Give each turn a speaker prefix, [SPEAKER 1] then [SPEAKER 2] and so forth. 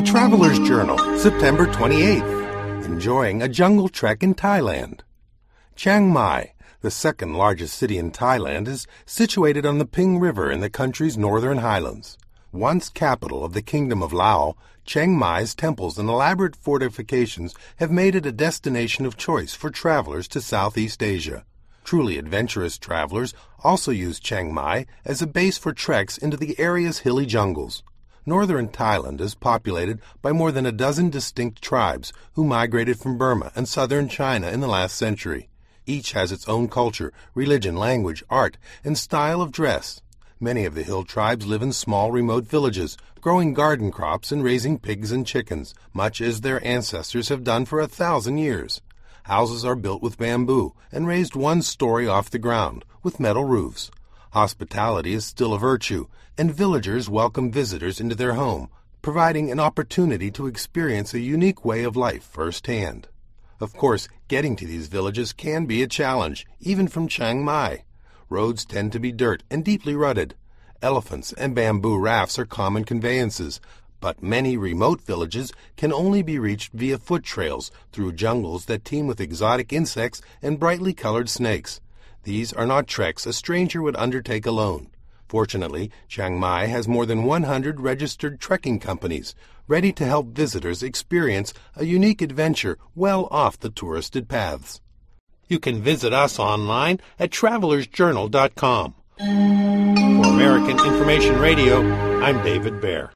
[SPEAKER 1] The Traveler's Journal, September 28th. Enjoying a jungle trek in Thailand. Chiang Mai, the second largest city in Thailand, is situated on the Ping River in the country's northern highlands. Once capital of the Kingdom of Lao, Chiang Mai's temples and elaborate fortifications have made it a destination of choice for travelers to Southeast Asia. Truly adventurous travelers also use Chiang Mai as a base for treks into the area's hilly jungles. Northern Thailand is populated by more than a dozen distinct tribes who migrated from Burma and southern China in the last century. Each has its own culture, religion, language, art, and style of dress. Many of the hill tribes live in small remote villages, growing garden crops and raising pigs and chickens, much as their ancestors have done for 1,000 years. Houses are built with bamboo and raised one story off the ground, with metal roofs. Hospitality is still a virtue, and villagers welcome visitors into their home, providing an opportunity to experience a unique way of life firsthand. Of course, getting to these villages can be a challenge, even from Chiang Mai. Roads tend to be dirt and deeply rutted. Elephants and bamboo rafts are common conveyances, but many remote villages can only be reached via foot trails through jungles that teem with exotic insects and brightly colored snakes. These are not treks a stranger would undertake alone. Fortunately, Chiang Mai has more than 100 registered trekking companies, ready to help visitors experience a unique adventure well off the touristed paths. You can visit us online at travelersjournal.com. For American Information Radio, I'm David Baer.